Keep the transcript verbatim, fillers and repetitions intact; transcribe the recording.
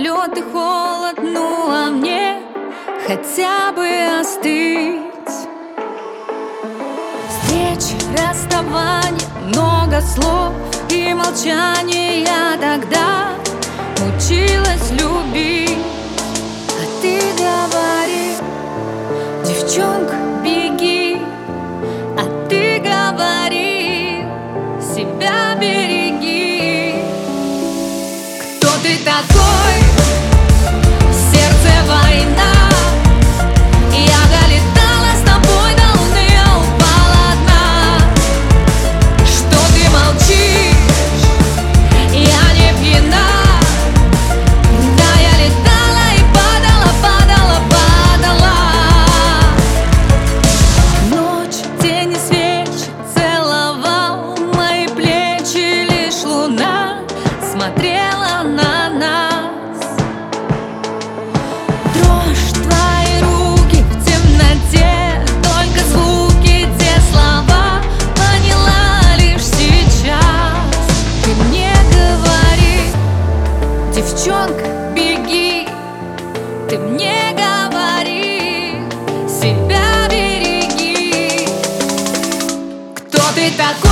лед и холод, ну а мне хотя бы остыть. Встречи, расставания, много слов и молчания. Я тогда училась любить, а ты говори: девчонка, беги. А ты говори: себя береги. Кто ты такой? Сердце война. Я долетала с тобой до луны, а упала одна. Что ты молчишь? Я не пьяна. Да, я летала и падала, падала, падала. Ночь, тени, свечи, целовал мои плечи. Лишь луна смотрела на нас. Дрожь, твои руки в темноте, только звуки, те слова поняла лишь сейчас. Ты мне говори: девчонка, беги. Ты мне говори: себя береги. Кто ты такой?